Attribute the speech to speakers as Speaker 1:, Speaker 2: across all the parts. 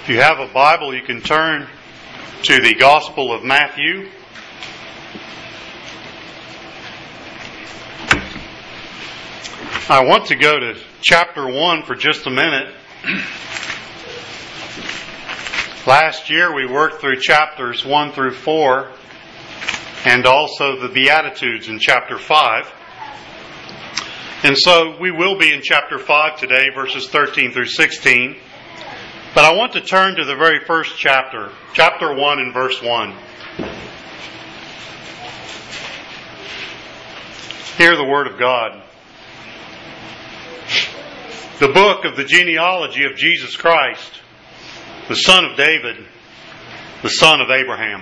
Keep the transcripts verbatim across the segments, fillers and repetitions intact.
Speaker 1: If you have a Bible, you can turn to the Gospel of Matthew. I want to go to chapter one for just a minute. Last year we worked through chapters one through four and also the Beatitudes in chapter five. And so we will be in chapter five today, verses thirteen through sixteen. But I want to turn to the very first chapter, chapter one and verse one. Hear the Word of God. The book of the genealogy of Jesus Christ, the son of David, the son of Abraham.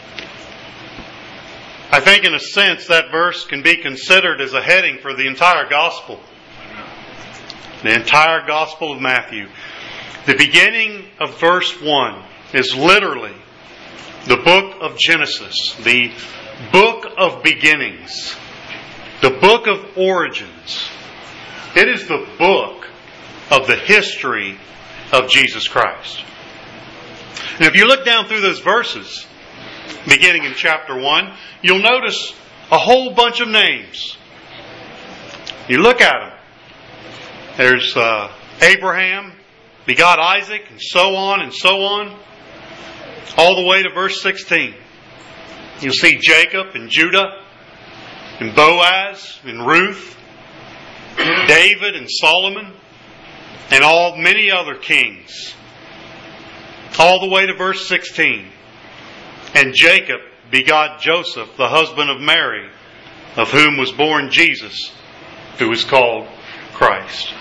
Speaker 1: I think in a sense that verse can be considered as a heading for the entire Gospel. The entire Gospel of Matthew. The beginning of verse one is literally the book of Genesis, the book of beginnings, the book of origins. It is the book of the history of Jesus Christ. And if you look down through those verses, beginning in chapter one, you'll notice a whole bunch of names. You look at them. There's uh, Abraham, begot Isaac, and so on and so on, all the way to verse sixteen. You'll see Jacob and Judah, and Boaz and Ruth, David and Solomon, and all many other kings. All the way to verse sixteen. And Jacob begot Joseph, the husband of Mary, of whom was born Jesus, who is called Christ.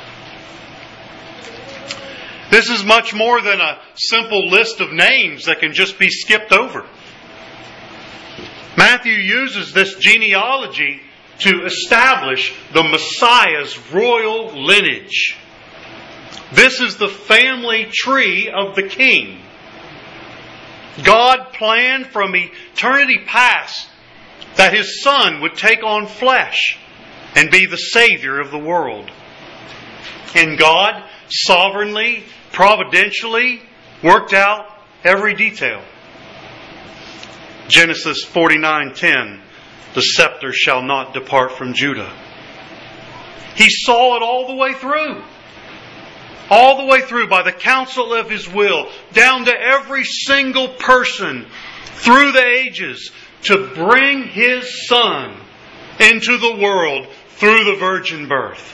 Speaker 1: This is much more than a simple list of names that can just be skipped over. Matthew uses this genealogy to establish the Messiah's royal lineage. This is the family tree of the King. God planned from eternity past that His Son would take on flesh and be the Savior of the world. And God sovereignly, providentially worked out every detail. Genesis forty-nine ten, the scepter shall not depart from Judah. He saw it all the way through. All the way through by the counsel of His will, down to every single person through the ages to bring His Son into the world through the virgin birth.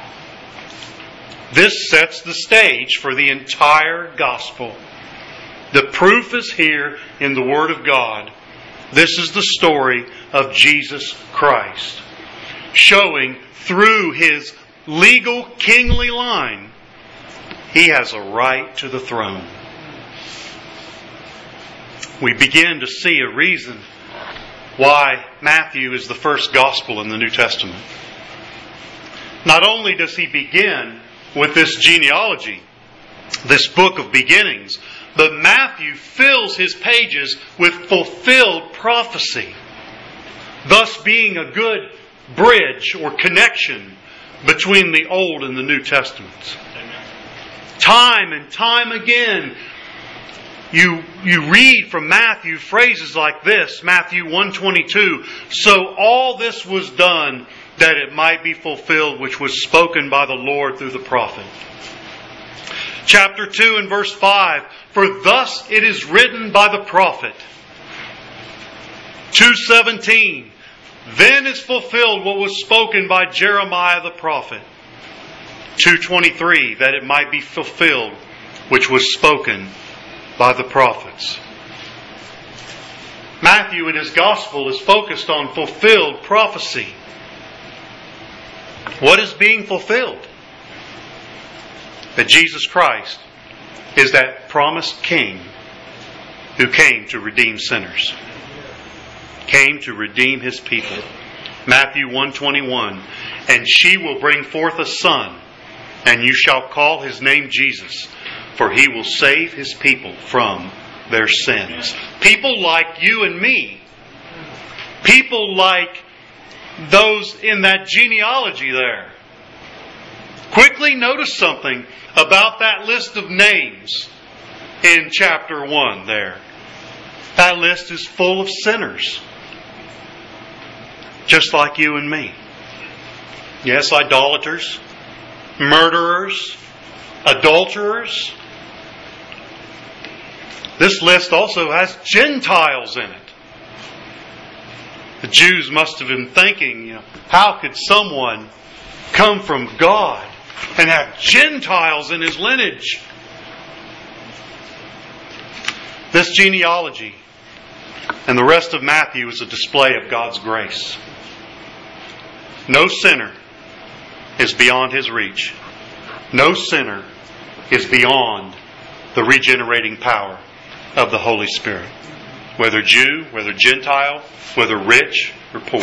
Speaker 1: This sets the stage for the entire gospel. The proof is here in the Word of God. This is the story of Jesus Christ, showing through His legal kingly line He has a right to the throne. We begin to see a reason why Matthew is the first gospel in the New Testament. Not only does he begin with this genealogy, this book of beginnings, but Matthew fills his pages with fulfilled prophecy, thus being a good bridge or connection between the Old and the New Testaments. Time and time again, you, you read from Matthew phrases like this, Matthew one twenty-two, so all this was done that it might be fulfilled which was spoken by the Lord through the prophet. Chapter two and verse five, for thus it is written by the prophet. two seventeen, then is fulfilled what was spoken by Jeremiah the prophet. two twenty-three, that it might be fulfilled which was spoken by the prophets. Matthew in his gospel is focused on fulfilled prophecy. What is being fulfilled? That Jesus Christ is that promised King who came to redeem sinners. Came to redeem His people. Matthew one twenty-one, and she will bring forth a son, and you shall call His name Jesus, for He will save His people from their sins. People like you and me. People like those in that genealogy there. Quickly notice something about that list of names. in chapter one there. That list is full of sinners. Just like you and me. Yes, idolaters, murderers, adulterers. This list also has Gentiles in it. The Jews must have been thinking, you know, how could someone come from God and have Gentiles in his lineage? This genealogy and the rest of Matthew is a display of God's grace. No sinner is beyond His reach. No sinner is beyond the regenerating power of the Holy Spirit. Whether Jew, whether Gentile, whether rich or poor.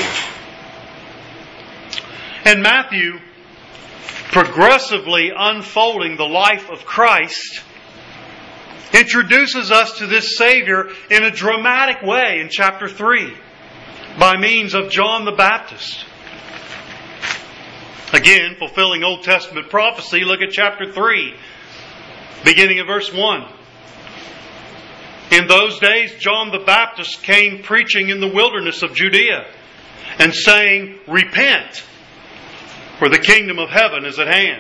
Speaker 1: And Matthew, progressively unfolding the life of Christ, introduces us to this Savior in a dramatic way in chapter three by means of John the Baptist. Again, fulfilling Old Testament prophecy, look at chapter three, beginning of verse one. In those days, John the Baptist came preaching in the wilderness of Judea and saying, "Repent, for the kingdom of heaven is at hand.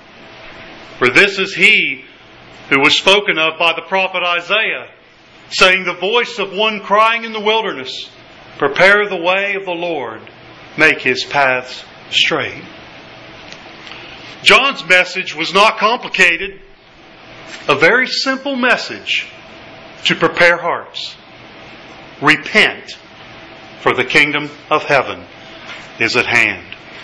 Speaker 1: For this is He who was spoken of by the prophet Isaiah, saying, the voice of one crying in the wilderness, prepare the way of the Lord, make His paths straight." John's message was not complicated. A very simple message to prepare hearts. Repent, for the kingdom of heaven is at hand.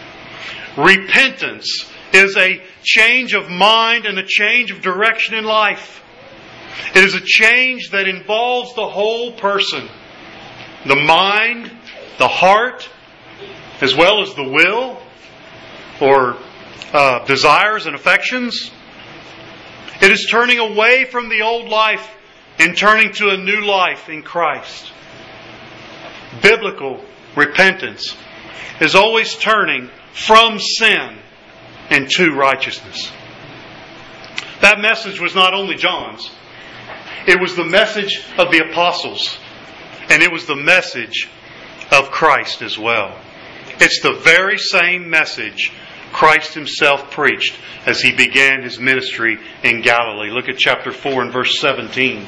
Speaker 1: Repentance is a change of mind and a change of direction in life. It is a change that involves the whole person. The mind, the heart, as well as the will, or uh, desires and affections. It is turning away from the old life and turning to a new life in Christ. Biblical repentance is always turning from sin and to righteousness. That message was not only John's. It was the message of the apostles. And it was the message of Christ as well. It's the very same message Christ Himself preached as He began His ministry in Galilee. Look at chapter four and verse seventeen.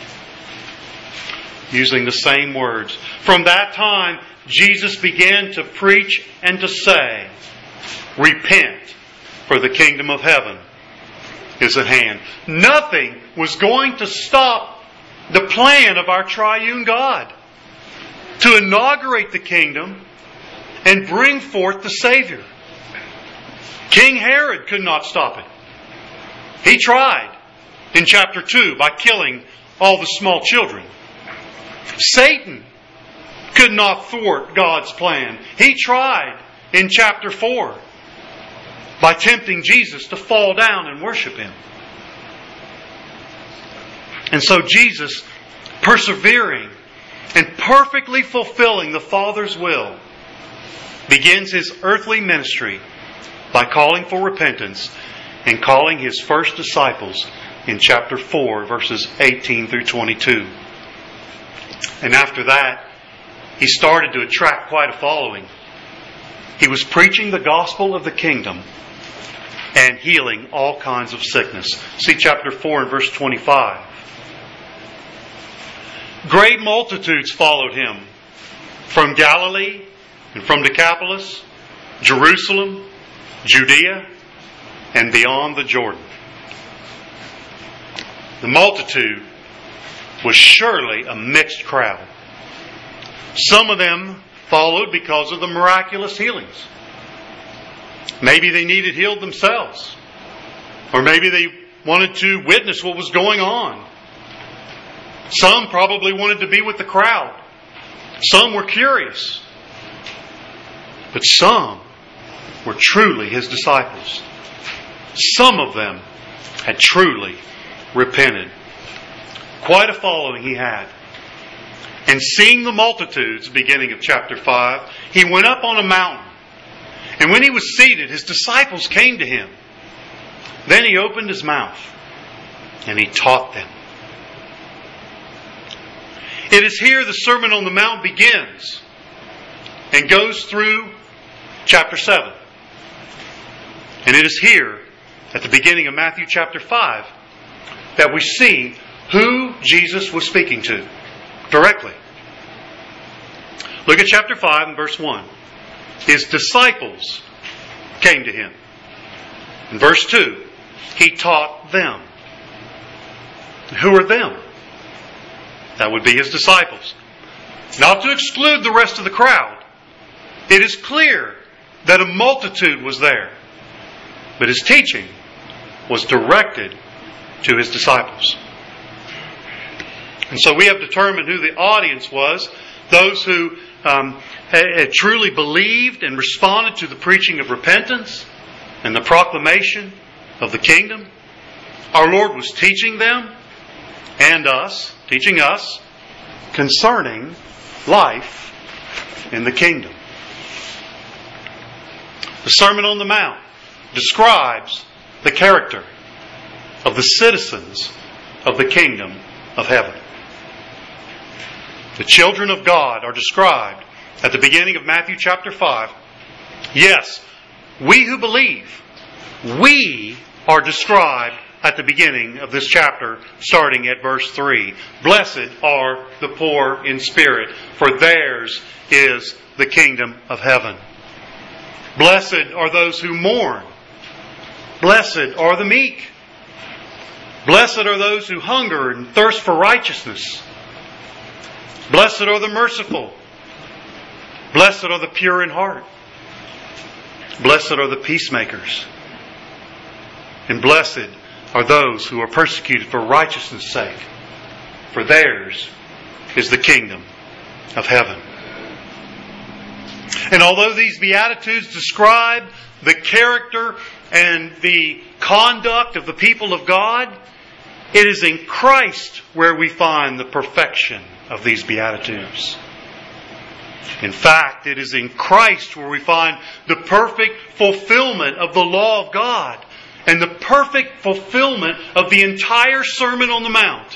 Speaker 1: Using the same words. From that time, Jesus began to preach and to say, "Repent, for the kingdom of heaven is at hand." Nothing was going to stop the plan of our triune God to inaugurate the kingdom and bring forth the Savior. King Herod could not stop it. He tried in chapter two by killing all the small children. Satan could not thwart God's plan. He tried in chapter four by tempting Jesus to fall down and worship Him. And so Jesus, persevering and perfectly fulfilling the Father's will, begins His earthly ministry by calling for repentance and calling His first disciples in chapter four, verses eighteen through twenty-two. And after that, He started to attract quite a following. He was preaching the gospel of the kingdom and healing all kinds of sickness. See chapter four and verse twenty-five. Great multitudes followed Him from Galilee and from Decapolis, Jerusalem, Judea, and beyond the Jordan. The multitude was surely a mixed crowd. Some of them followed because of the miraculous healings. Maybe they needed healed themselves. Or maybe they wanted to witness what was going on. Some probably wanted to be with the crowd. Some were curious. But some were truly His disciples. Some of them had truly repented. Quite a following He had. And seeing the multitudes, beginning of chapter five, He went up on a mountain. And when He was seated, His disciples came to Him. Then He opened His mouth and He taught them. It is here the Sermon on the Mount begins and goes through chapter seven. And it is here, at the beginning of Matthew chapter five, that we see who Jesus was speaking to directly. Look at chapter five and verse one. His disciples came to Him. In verse two, He taught them. Who are them? That would be His disciples. Not to exclude the rest of the crowd. It is clear that a multitude was there. But His teaching was directed to His disciples. And so we have determined who the audience was. Those who um, had truly believed and responded to the preaching of repentance and the proclamation of the kingdom. Our Lord was teaching them and us, teaching us concerning life in the kingdom. The Sermon on the Mount describes the character of the citizens of the kingdom of heaven. The children of God are described at the beginning of Matthew chapter five. Yes, we who believe, we are described at the beginning of this chapter, starting at verse three. Blessed are the poor in spirit, for theirs is the kingdom of heaven. Blessed are those who mourn. Blessed are the meek. Blessed are those who hunger and thirst for righteousness. Blessed are the merciful. Blessed are the pure in heart. Blessed are the peacemakers. And blessed are those who are persecuted for righteousness' sake, for theirs is the kingdom of heaven. And although these Beatitudes describe the character and the conduct of the people of God, it is in Christ where we find the perfection of these Beatitudes. In fact, it is in Christ where we find the perfect fulfillment of the law of God and the perfect fulfillment of the entire Sermon on the Mount.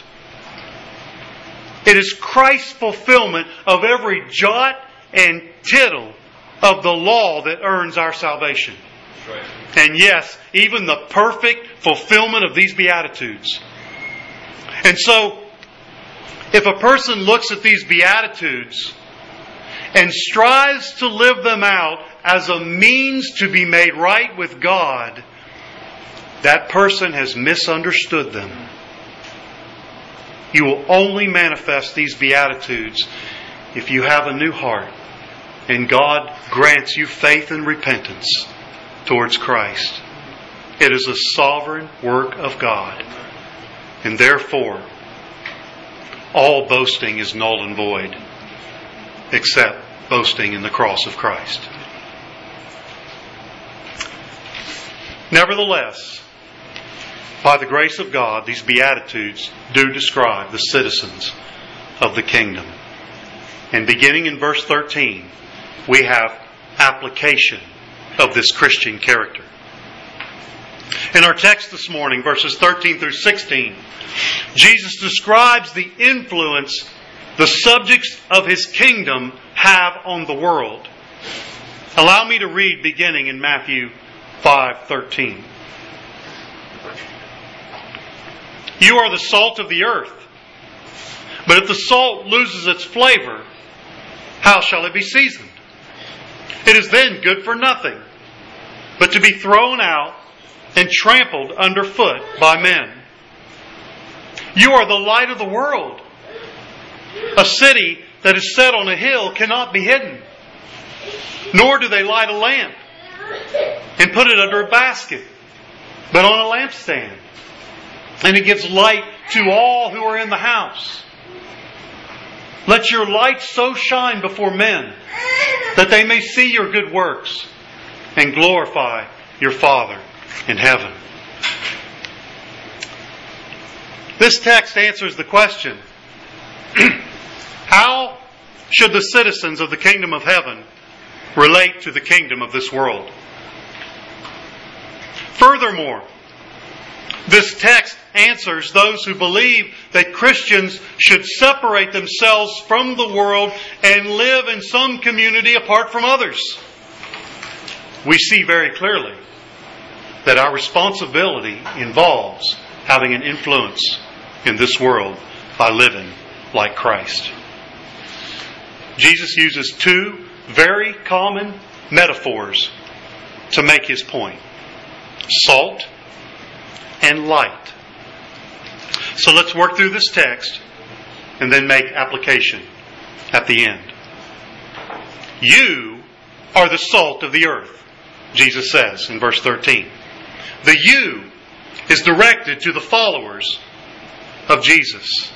Speaker 1: It is Christ's fulfillment of every jot and tittle of the law that earns our salvation. Right. And yes, even the perfect fulfillment of these Beatitudes. And so, if a person looks at these Beatitudes and strives to live them out as a means to be made right with God, that person has misunderstood them. You will only manifest these Beatitudes if you have a new heart and God grants you faith and repentance towards Christ. It is a sovereign work of God. And therefore, all boasting is null and void, except boasting in the cross of Christ. Nevertheless, by the grace of God, these Beatitudes do describe the citizens of the kingdom. And beginning in verse thirteen, we have application of this Christian character. In our text this morning, verses thirteen through sixteen, Jesus describes the influence the subjects of His kingdom have on the world. Allow me to read beginning in Matthew five thirteen. You are the salt of the earth. But if the salt loses its flavor, how shall it be seasoned? It is then good for nothing, but to be thrown out and trampled underfoot by men. You are the light of the world. A city that is set on a hill cannot be hidden. Nor do they light a lamp and put it under a basket, but on a lampstand. And it gives light to all who are in the house. Let your light so shine before men that they may see your good works and glorify your Father in heaven. This text answers the question, how should the citizens of the kingdom of heaven relate to the kingdom of this world? Furthermore, This text answers those who believe that Christians should separate themselves from the world and live in some community apart from others. We see very clearly that our responsibility involves having an influence in this world by living like Christ. Jesus uses two very common metaphors to make his point: salt and light. So let's work through this text and then make application at the end. You are the salt of the earth, Jesus says in verse thirteen. The you is directed to the followers of Jesus.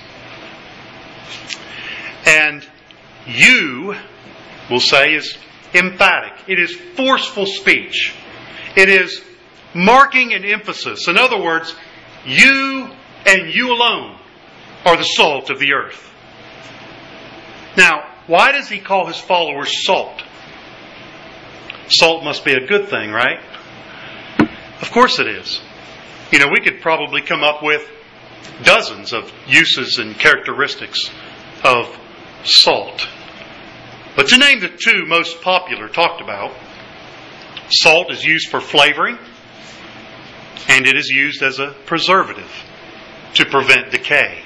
Speaker 1: And you, we'll say, is emphatic. It is forceful speech. It is marking an emphasis. In other words, you and you alone are the salt of the earth. Now, why does he call his followers salt? Salt must be a good thing, right? Of course it is. You know, we could probably come up with dozens of uses and characteristics of salt. But to name the two most popular talked about, salt is used for flavoring, and it is used as a preservative to prevent decay.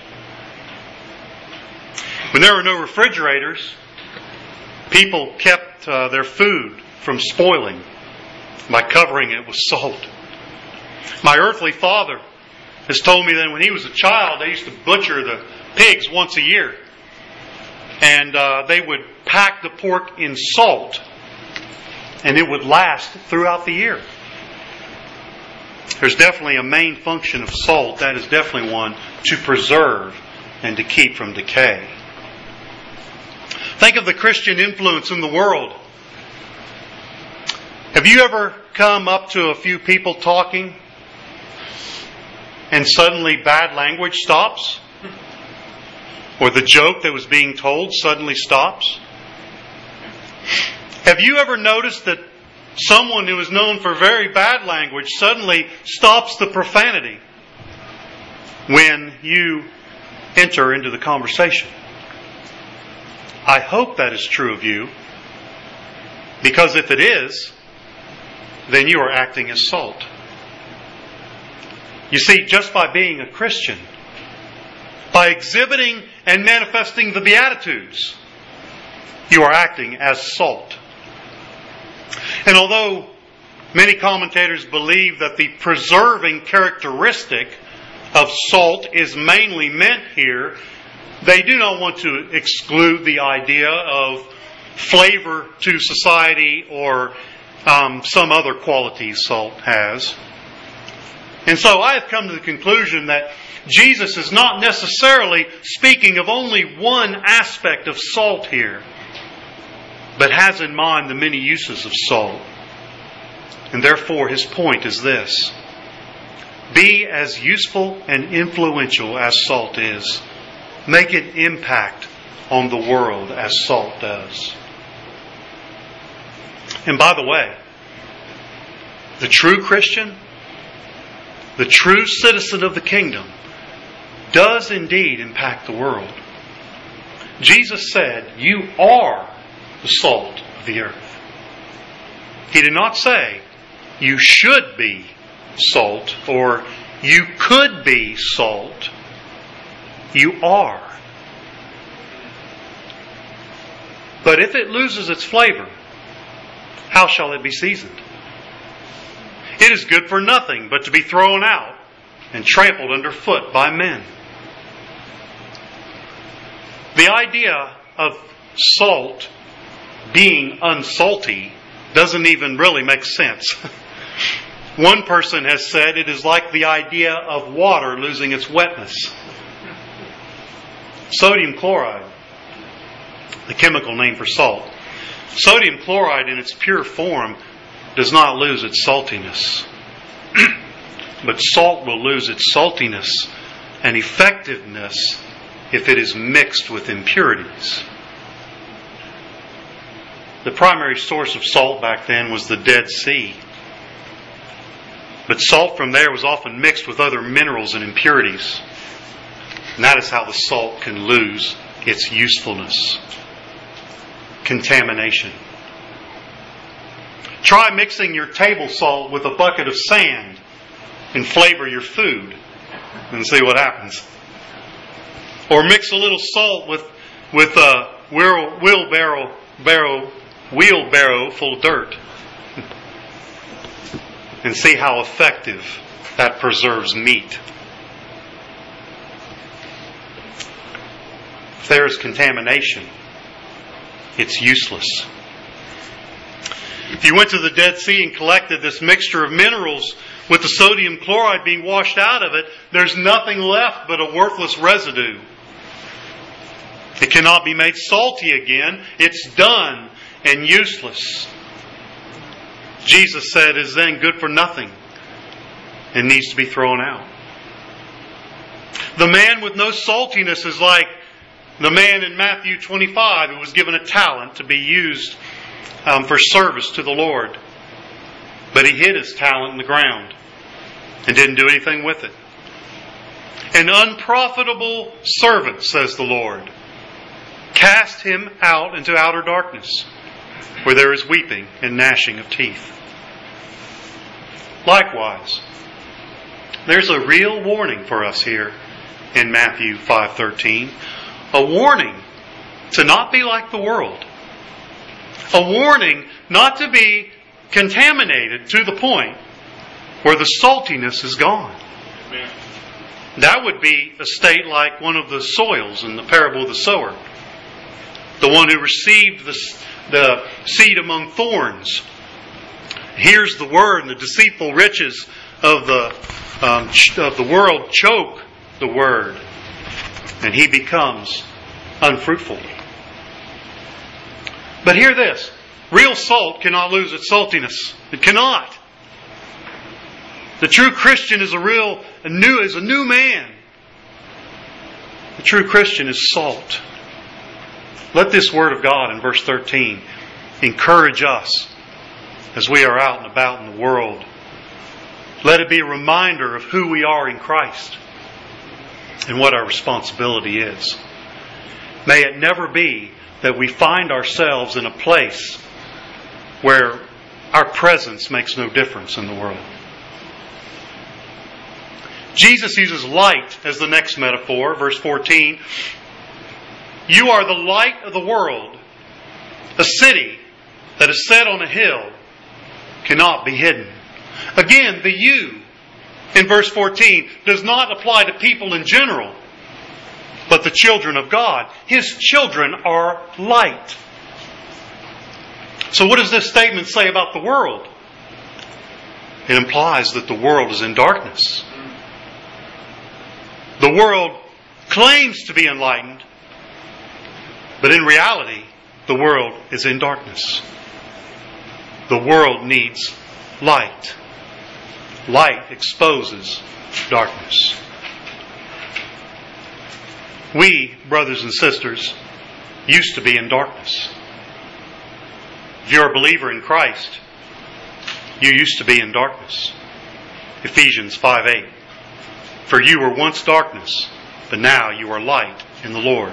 Speaker 1: When there were no refrigerators, people kept uh, their food from spoiling by covering it with salt. My earthly father has told me that when he was a child, they used to butcher the pigs once a year. And uh, they would pack the pork in salt, and it would last throughout the year. There's definitely a main function of salt. That is definitely one to preserve and to keep from decay. Think of the Christian influence in the world. Have you ever come up to a few people talking and suddenly bad language stops? Or the joke that was being told suddenly stops? Have you ever noticed that someone who is known for very bad language suddenly stops the profanity when you enter into the conversation? I hope that is true of you, because if it is, then you are acting as salt. You see, just by being a Christian, by exhibiting and manifesting the Beatitudes, you are acting as salt. And although many commentators believe that the preserving characteristic of salt is mainly meant here, they do not want to exclude the idea of flavor to society or um, some other qualities salt has. And so I have come to the conclusion that Jesus is not necessarily speaking of only one aspect of salt here, but has in mind the many uses of salt. And therefore his point is this: be as useful and influential as salt is. Make an impact on the world as salt does. And by the way, the true Christian, the true citizen of the kingdom, does indeed impact the world. Jesus said, "You are the salt of the earth." He did not say, "You should be salt," or "You could be salt." You are. But if it loses its flavor, how shall it be seasoned? It is good for nothing but to be thrown out and trampled underfoot by men. The idea of salt being unsalty doesn't even really make sense. One person has said it is like the idea of water losing its wetness. Sodium chloride, the chemical name for salt. Sodium chloride in its pure form does not lose its saltiness. But salt will lose its saltiness and effectiveness if it is mixed with impurities. The primary source of salt back then was the Dead Sea. But salt from there was often mixed with other minerals and impurities. And that is how the salt can lose its usefulness. Contamination. Try mixing your table salt with a bucket of sand and flavor your food and see what happens. Or mix a little salt with with a wheelbarrow barrow, wheelbarrow full of dirt and see how effective that preserves meat. If there is contamination, it's useless. If you went to the Dead Sea and collected this mixture of minerals with the sodium chloride being washed out of it, there's nothing left but a worthless residue. It cannot be made salty again. It's done and useless. Jesus said it is then good for nothing and needs to be thrown out. The man with no saltiness is like the man in Matthew twenty-five who was given a talent to be used um, for service to the Lord. But he hid his talent in the ground and didn't do anything with it. An unprofitable servant, says the Lord. Cast him out into outer darkness, where there is weeping and gnashing of teeth. Likewise, there's a real warning for us here in Matthew five thirteen. A warning to not be like the world. A warning not to be contaminated to the point where the saltiness is gone. Amen. That would be a state like one of the soils in the parable of the sower. The one who received the, the seed among thorns hears the word, and the deceitful riches of the um, of the world choke the word, and he becomes unfruitful. But hear this: real salt cannot lose its saltiness. It cannot. The true Christian is a real, a new, is a new man. The true Christian is salt. Let this word of God in verse thirteen encourage us as we are out and about in the world. Let it be a reminder of who we are in Christ and what our responsibility is. May it never be that we find ourselves in a place where our presence makes no difference in the world. Jesus uses light as the next metaphor, verse fourteen. You are the light of the world. A city that is set on a hill cannot be hidden. Again, the you in verse fourteen does not apply to people in general, but the children of God. His children are light. So what does this statement say about the world? It implies that the world is in darkness. The world claims to be enlightened, but in reality, the world is in darkness. The world needs light. Light exposes darkness. We, brothers and sisters, used to be in darkness. If you're a believer in Christ, you used to be in darkness. Ephesians five eight. For you were once darkness, but now you are light in the Lord.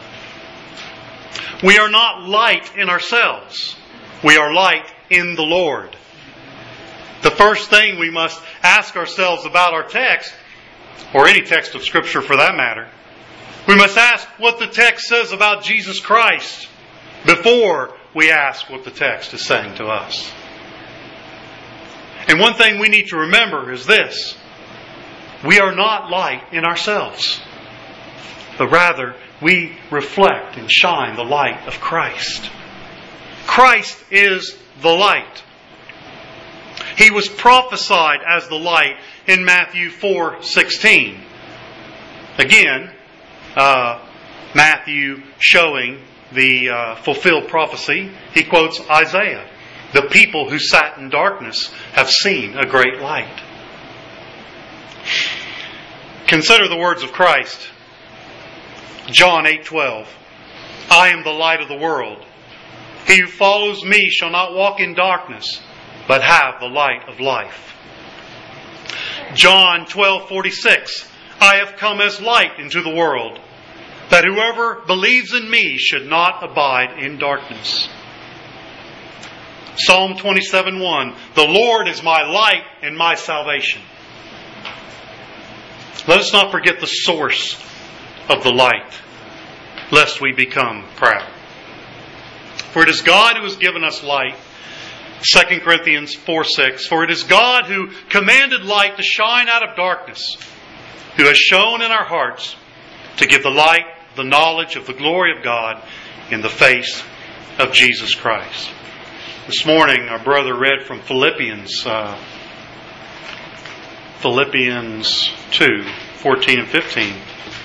Speaker 1: We are not light in ourselves. We are light in the Lord. The first thing we must ask ourselves about our text, or any text of Scripture for that matter, we must ask what the text says about Jesus Christ before we ask what the text is saying to us. And one thing we need to remember is this: we are not light in ourselves, but rather we reflect and shine the light of Christ. Christ is the light. He was prophesied as the light in Matthew four sixteen. Again, uh, Matthew showing the uh, fulfilled prophecy. He quotes Isaiah. The people who sat in darkness have seen a great light. Consider the words of Christ. John eight twelve. I am the light of the world. He who follows me shall not walk in darkness, but have the light of life. John twelve forty-six, I have come as light into the world, that whoever believes in me should not abide in darkness. Psalm twenty-seven one, the Lord is my light and my salvation. Let us not forget the source of the light, lest we become proud. For it is God who has given us light. Second Corinthians four six, for it is God who commanded light to shine out of darkness, who has shone in our hearts to give the light, the knowledge of the glory of God in the face of Jesus Christ. This morning, our brother read from Philippians, uh, Philippians two, fourteen and fifteen.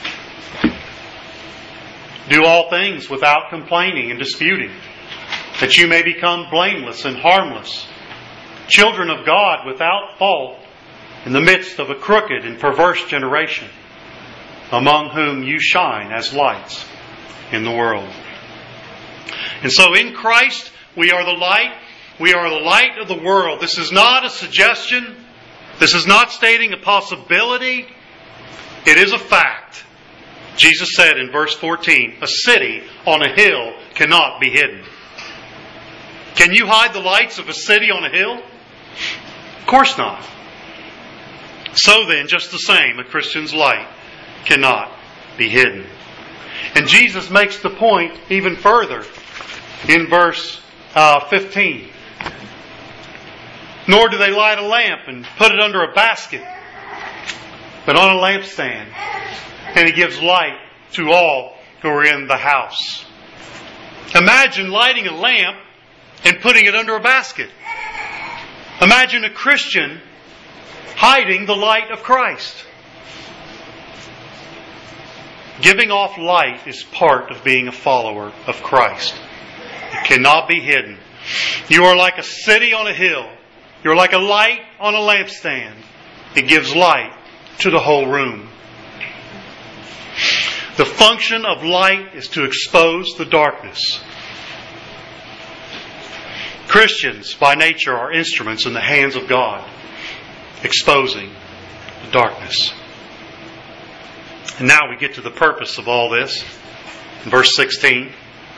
Speaker 1: Do all things without complaining and disputing, that you may become blameless and harmless, children of God without fault, in the midst of a crooked and perverse generation, among whom you shine as lights in the world. And so in Christ, we are the light. We are the light of the world. This is not a suggestion. This is not stating a possibility. It is a fact. Jesus said in verse fourteen, a city on a hill cannot be hidden. Can you hide the lights of a city on a hill? Of course not. So then, just the same, a Christian's light cannot be hidden. And Jesus makes the point even further in verse uh, fifteen. Nor do they light a lamp and put it under a basket, but on a lampstand. And He gives light to all who are in the house. Imagine lighting a lamp and putting it under a basket. Imagine a Christian hiding the light of Christ. Giving off light is part of being a follower of Christ. It cannot be hidden. You are like a city on a hill. You're like a light on a lampstand. It gives light to the whole room. The function of light is to expose the darkness. Christians, by nature, are instruments in the hands of God, exposing the darkness. And now we get to the purpose of all this. In verse sixteen.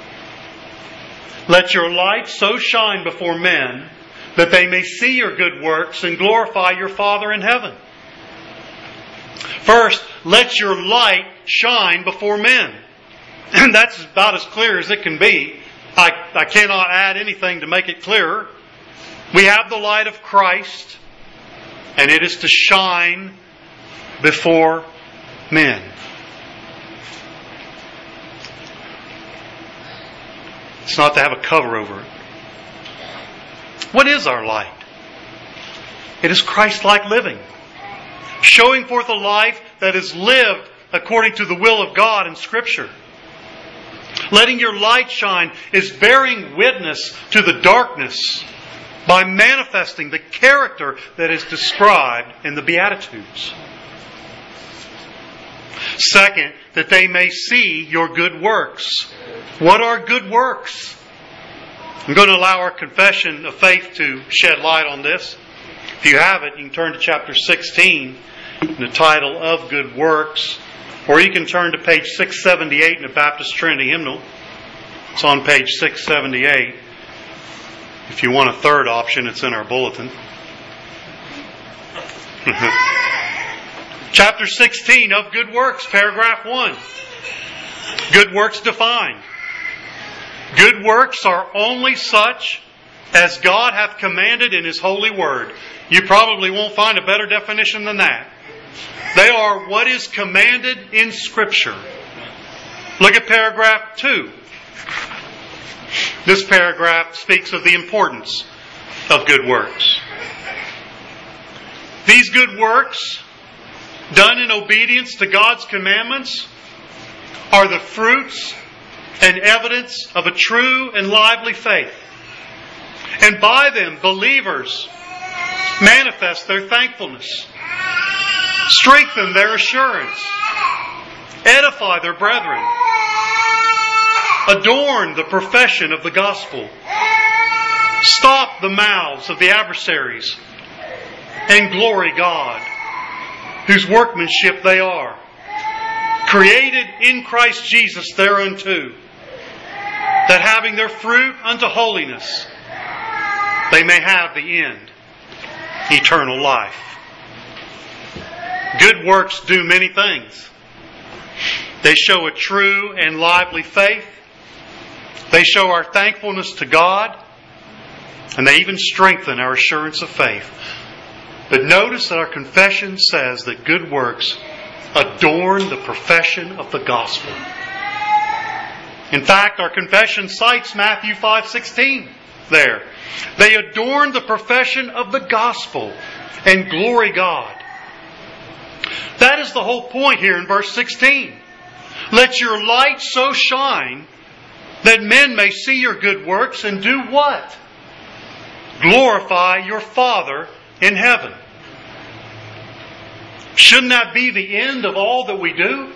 Speaker 1: Let your light so shine before men that they may see your good works and glorify your Father in heaven. First, let your light shine before men. And that's about as clear as it can be. I, I cannot add anything to make it clearer. We have the light of Christ, and it is to shine before men. It's not to have a cover over it. What is our light? It is Christ-like living, showing forth a life that is lived according to the will of God in Scripture. Letting your light shine is bearing witness to the darkness by manifesting the character that is described in the Beatitudes. Second, that they may see your good works. What are good works? I'm going to allow our confession of faith to shed light on this. If you have it, you can turn to chapter sixteen in the title of Good Works. Or you can turn to page six seventy-eight in the Baptist Trinity Hymnal. It's on page six seventy-eight. If you want a third option, it's in our bulletin. Chapter sixteen of Good Works, paragraph one. Good works defined. Good works are only such as God hath commanded in His holy word. You probably won't find a better definition than that. They are what is commanded in Scripture. Look at paragraph two. This paragraph speaks of the importance of good works. These good works, done in obedience to God's commandments, are the fruits and evidence of a true and lively faith. And by them, believers manifest their thankfulness, strengthen their assurance, edify their brethren, adorn the profession of the gospel, stop the mouths of the adversaries, and glory God whose workmanship they are, created in Christ Jesus thereunto, that having their fruit unto holiness, they may have the end, eternal life. Good works do many things. They show a true and lively faith. They show our thankfulness to God. And they even strengthen our assurance of faith. But notice that our confession says that good works adorn the profession of the gospel. In fact, our confession cites Matthew five sixteen there. They adorn the profession of the gospel and glory God. That is the whole point here in verse sixteen. Let your light so shine that men may see your good works and do what? Glorify your Father in heaven. Shouldn't that be the end of all that we do?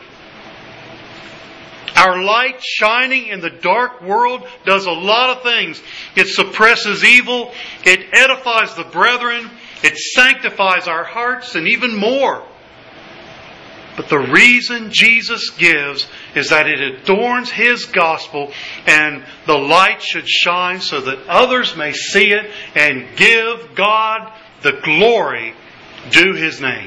Speaker 1: Our light shining in the dark world does a lot of things. It suppresses evil. It edifies the brethren. It sanctifies our hearts, and even more. But the reason Jesus gives is that it adorns His gospel, and the light should shine so that others may see it and give God the glory due His name.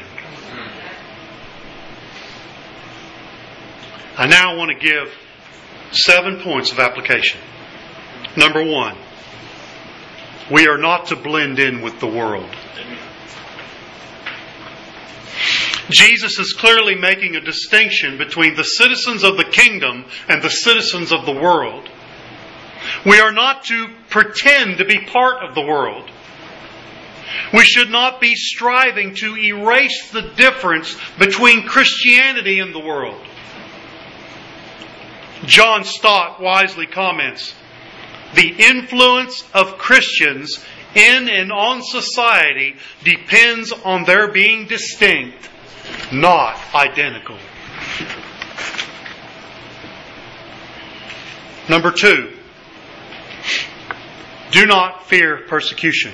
Speaker 1: I now want to give seven points of application. Number one, we are not to blend in with the world. Jesus is clearly making a distinction between the citizens of the kingdom and the citizens of the world. We are not to pretend to be part of the world. We should not be striving to erase the difference between Christianity and the world. John Stott wisely comments, the influence of Christians in and on society depends on their being distinct, not identical. Number two, do not fear persecution.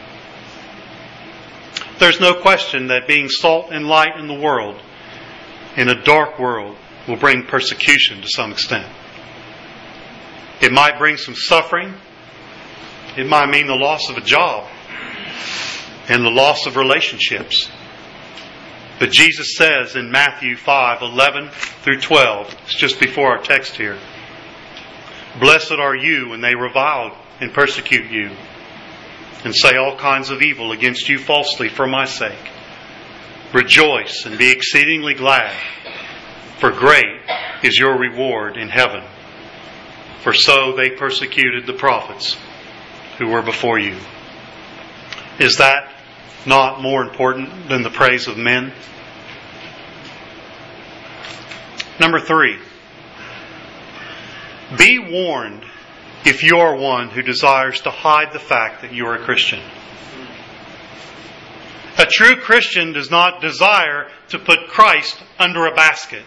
Speaker 1: There's no question that being salt and light in the world, in a dark world, will bring persecution to some extent. It might bring some suffering. It might mean the loss of a job and the loss of relationships. But Jesus says in Matthew five eleven through twelve, it's just before our text here, blessed are you when they revile and persecute you and say all kinds of evil against you falsely for my sake. Rejoice and be exceedingly glad, for great is your reward in heaven. For so they persecuted the prophets who were before you. Is that not more important than the praise of men? Number three, be warned if you are one who desires to hide the fact that you are a Christian. A true Christian does not desire to put Christ under a basket.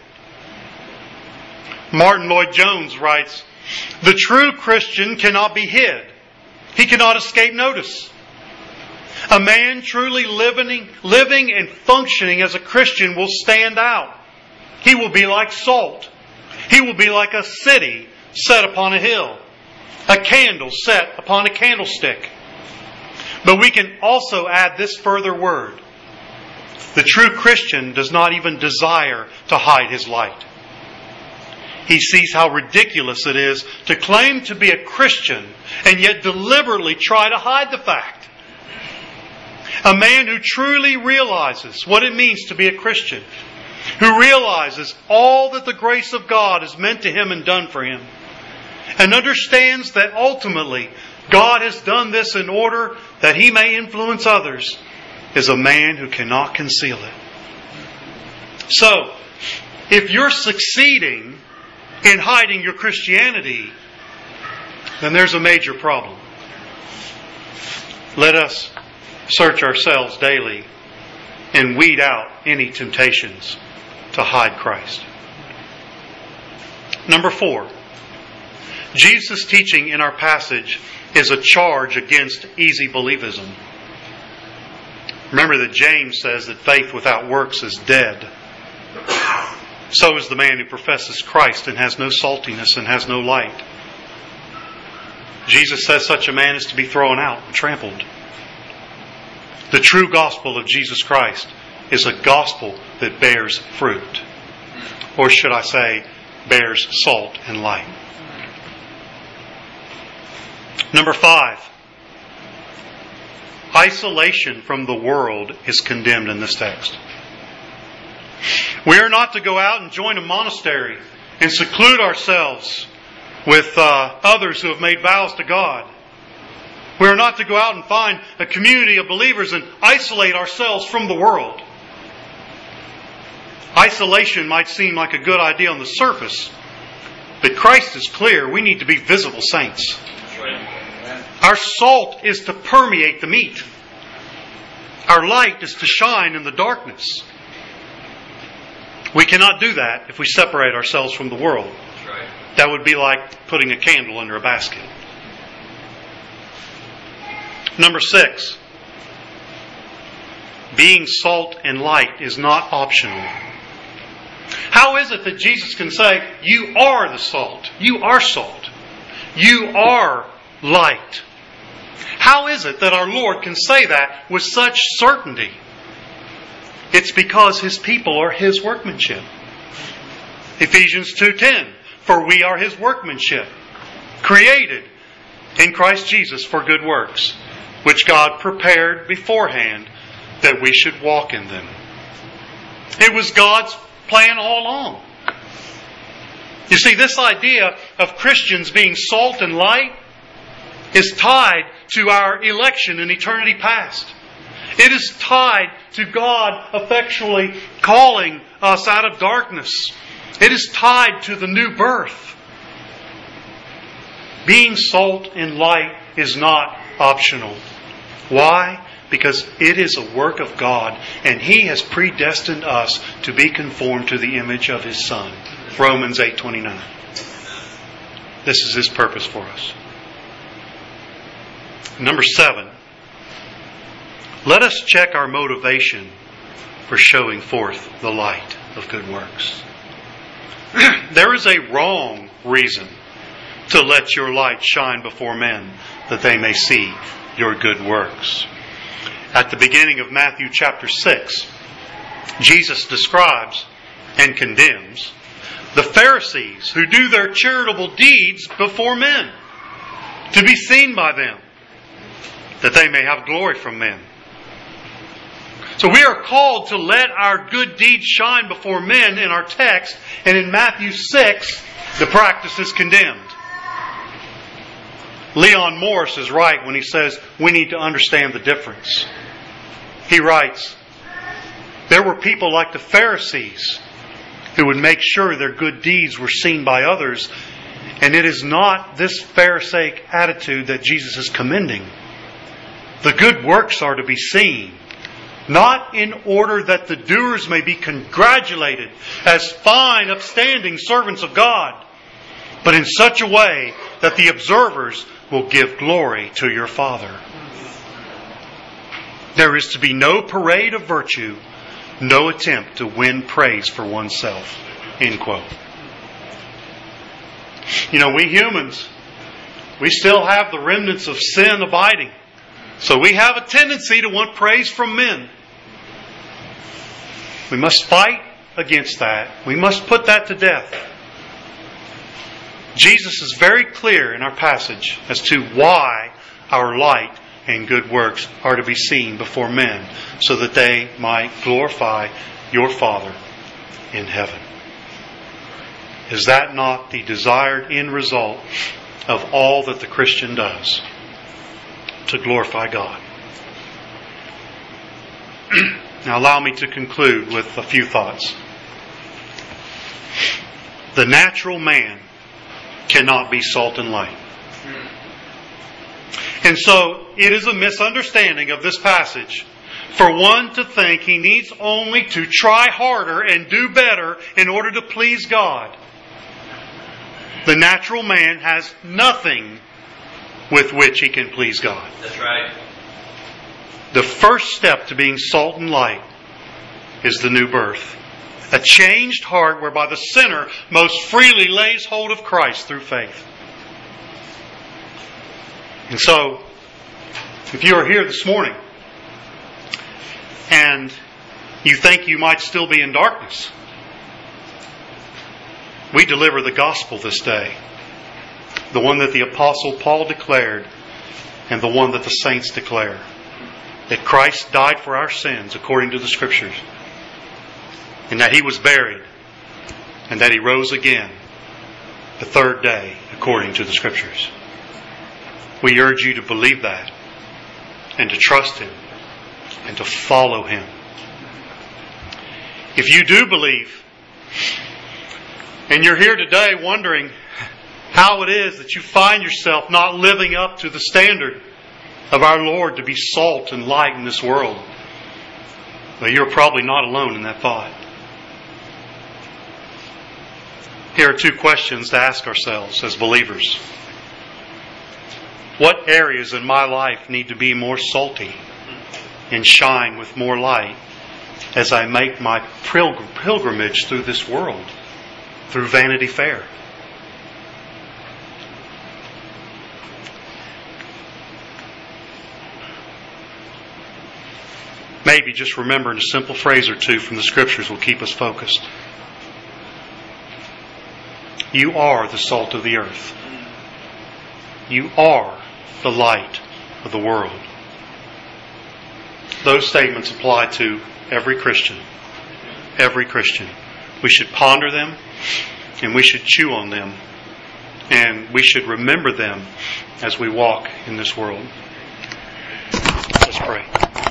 Speaker 1: Martin Lloyd-Jones writes, the true Christian cannot be hid. He cannot escape notice. A man truly living, living and functioning as a Christian will stand out. He will be like salt. He will be like a city set upon a hill, a candle set upon a candlestick. But we can also add this further word. The true Christian does not even desire to hide his light. He sees how ridiculous it is to claim to be a Christian and yet deliberately try to hide the fact. A man who truly realizes what it means to be a Christian, who realizes all that the grace of God has meant to him and done for him, and understands that ultimately God has done this in order that he may influence others, is a man who cannot conceal it. So, if you're succeeding in hiding your Christianity, then there's a major problem. Let us search ourselves daily and weed out any temptations to hide Christ. Number four, Jesus' teaching in our passage is a charge against easy believism. Remember that James says that faith without works is dead. So is the man who professes Christ and has no saltiness and has no light. Jesus says such a man is to be thrown out and trampled. The true gospel of Jesus Christ is a gospel that bears fruit. Or should I say, bears salt and light. Number five. Isolation from the world is condemned in this text. We are not to go out and join a monastery and seclude ourselves with uh, others who have made vows to God. We are not to go out and find a community of believers and isolate ourselves from the world. Isolation might seem like a good idea on the surface, but Christ is clear. We need to be visible saints. Our salt is to permeate the meat. Our light is to shine in the darkness. We cannot do that if we separate ourselves from the world. That would be like putting a candle under a basket. Number six. Being salt and light is not optional. How is it that Jesus can say, you are the salt, you are salt, you are light? How is it that our Lord can say that with such certainty? It's because His people are His workmanship. Ephesians two ten, for we are His workmanship, created in Christ Jesus for good works, which God prepared beforehand that we should walk in them. It was God's plan all along. You see, this idea of Christians being salt and light is tied to our election in eternity past. It is tied to God effectually calling us out of darkness. It is tied to the new birth. Being salt and light is not optional. Why? Because it is a work of God, and He has predestined us to be conformed to the image of His Son. Romans eight twenty-nine. This is His purpose for us. Number seven. Let us check our motivation for showing forth the light of good works. There is a wrong reason to let your light shine before men, that they may see your good works. At the beginning of Matthew chapter six, Jesus describes and condemns the Pharisees who do their charitable deeds before men, to be seen by them, that they may have glory from men. So we are called to let our good deeds shine before men in our text, and in Matthew six, the practice is condemned. Leon Morris is right when he says we need to understand the difference. He writes, there were people like the Pharisees who would make sure their good deeds were seen by others, and it is not this Pharisaic attitude that Jesus is commending. The good works are to be seen, not in order that the doers may be congratulated as fine, upstanding servants of God, but in such a way that the observers will give glory to your Father. There is to be no parade of virtue, no attempt to win praise for oneself. End quote. You know, we humans, we still have the remnants of sin abiding. So we have a tendency to want praise from men. We must fight against that. We must put that to death. Jesus is very clear in our passage as to why our light and good works are to be seen before men, so that they might glorify your Father in heaven. Is that not the desired end result of all that the Christian does? To glorify God. Now allow me to conclude with a few thoughts. The natural man cannot be salt and light. And so it is a misunderstanding of this passage for one to think he needs only to try harder and do better in order to please God. The natural man has nothing with which he can please God.
Speaker 2: That's right.
Speaker 1: The first step to being salt and light is the new birth. A changed heart whereby the sinner most freely lays hold of Christ through faith. And so, if you are here this morning and you think you might still be in darkness, we deliver the gospel this day. The one that the Apostle Paul declared and the one that the saints declare. That Christ died for our sins according to the Scriptures. And that He was buried. And that He rose again the third day according to the Scriptures. We urge you to believe that. And to trust Him. And to follow Him. If you do believe, and you're here today wondering how it is that you find yourself not living up to the standard of our Lord to be salt and light in this world, well, you're probably not alone in that thought. Here are two questions to ask ourselves as believers. What areas in my life need to be more salty and shine with more light as I make my pilgrimage through this world, through Vanity Fair? Maybe just remembering a simple phrase or two from the Scriptures will keep us focused. You are the salt of the earth. You are the light of the world. Those statements apply to every Christian. Every Christian. We should ponder them and we should chew on them. And we should remember them as we walk in this world. Let's pray.